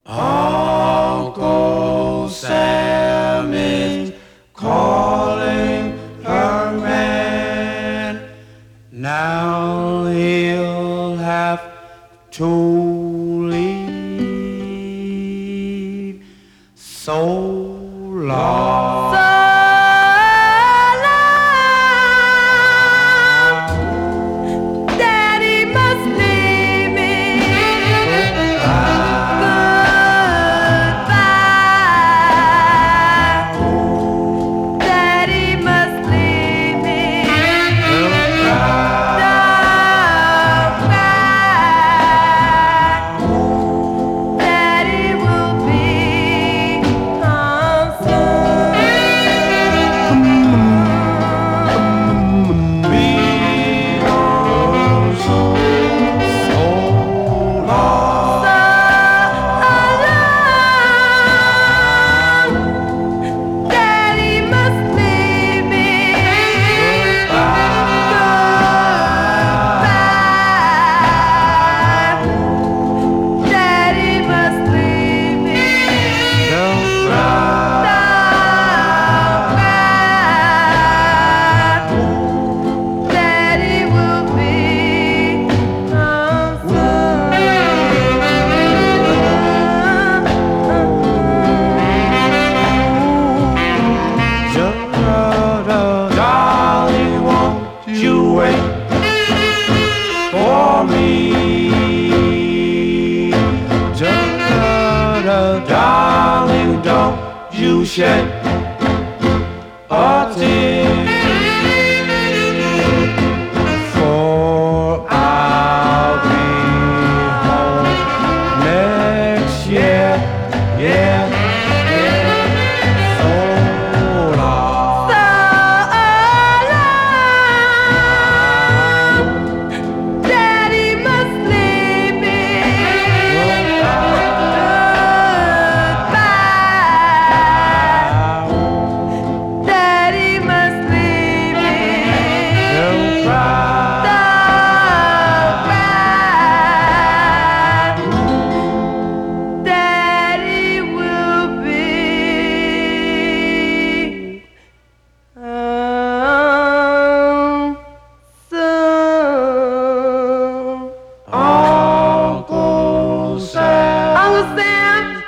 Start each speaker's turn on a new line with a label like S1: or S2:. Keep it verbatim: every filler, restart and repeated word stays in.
S1: Uncle Sam is calling her man. Now he'll have to leave. So long. You wait for me, darling, don't you shed a tear, for I'll be home next year, yeah, yeah, so long. Uncle Sam.
S2: Uncle Sam.